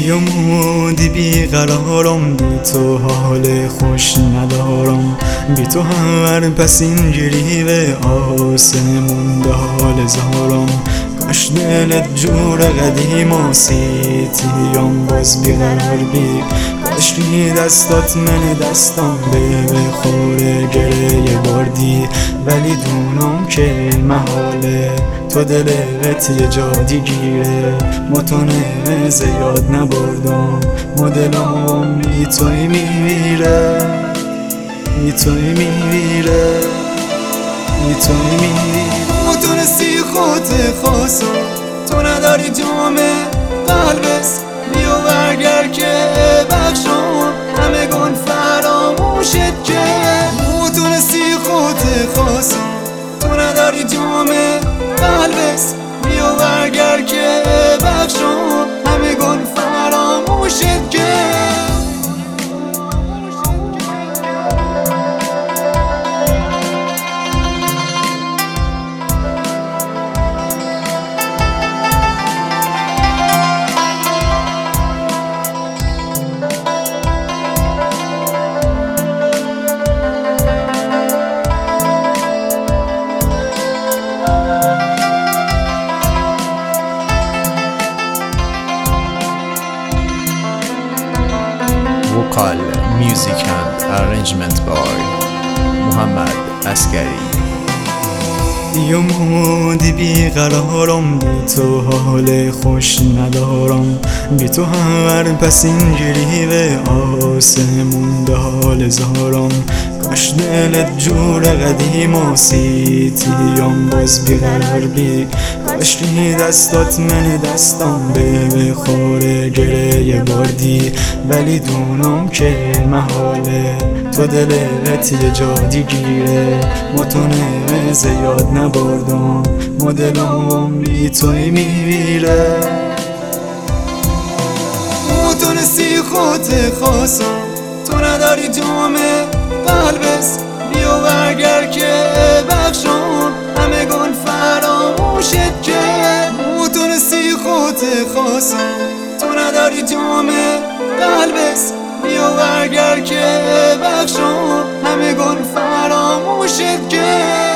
یا مودی بیقرارم، بی تو حال خوش ندارم، بی تو هر پس اینجوری به آسمون به حال زارم. کاش دلت جور قدیم و سیتیم باز بیقرار بی، کاش که دستات من دستم به خوره گره باردی، ولی دونم که محاله تو دلت یه جا دیگیره. متونه زیاد نبردم مدلم بی توی میمیره، بی توی میمیره، بی توی میمیره. متونستی خودت خواستم، تو نداری جام قلبس، بیا برگر که بخشم همه گن فراموشت که. متونستی خودت خواستم، تو نداری جام قلبس، بیا برگر که بخشم همه گن فراموشت که. Vocal music and arrangement by محمد عسگری. یا مودی بیقرارم، بی تو حال خوش ندارم، بی تو هر پس اینجوری به آسمون به حال زارم. کاش دلت جور قدیم و سیتیم باز بیقرار بی، کاش که دستات من دستم به خوره گره باردی، ولی دونم که محاله تو دلت یه جا دیگیره. متونه زیاد نبردم مدلم بی توی میمیره. متونستی خودت خواستم، تو نداری جام قلبس، بیا برگر که بخشم همه گن فراموشت که. متونستی خودت خواستم، تو نداری جام قلبس، بیا برگر که بخشم همه گن فراموشت که.